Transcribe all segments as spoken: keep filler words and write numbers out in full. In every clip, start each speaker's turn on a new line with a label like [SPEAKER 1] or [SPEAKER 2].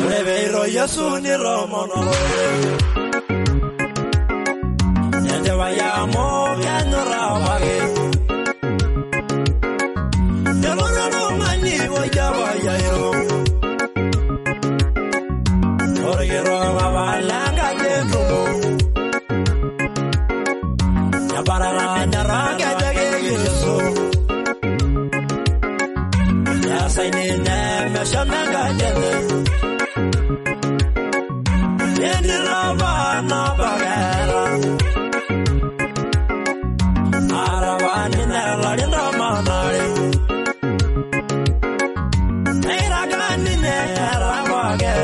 [SPEAKER 1] Reveiro Yasuni Romono Yende vayamo Yanurawage Yamurano Mani Voyavayairo Orgero Mavalanga Yetumo Yabarara Naraga Yesu Yasainine Meshamaga Yende Yedirava Bagara Aravani Nella Manari Eragani Neravage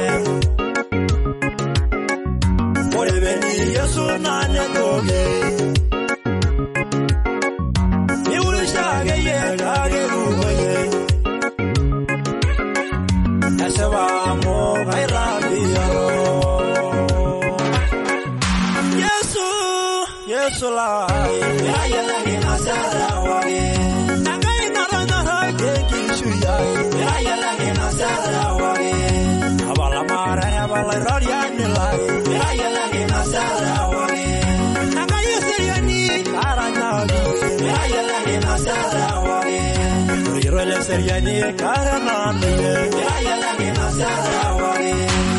[SPEAKER 1] Polveni Yasunane Toge Yurishage Yagage Rubaye Asavamo Vairabio Yesulai, Yayalagi Nasarawi, Nagai Narana, Kisuyai, Yayalagi Nasarawi, Avalamara, Avalarianilai, Yayalagi Nasarawi, Nagai Seriani, Karanavi, Yayalagi Nasarawi, Rirole Seriani, Karanani, Yayalagi Nasarawi.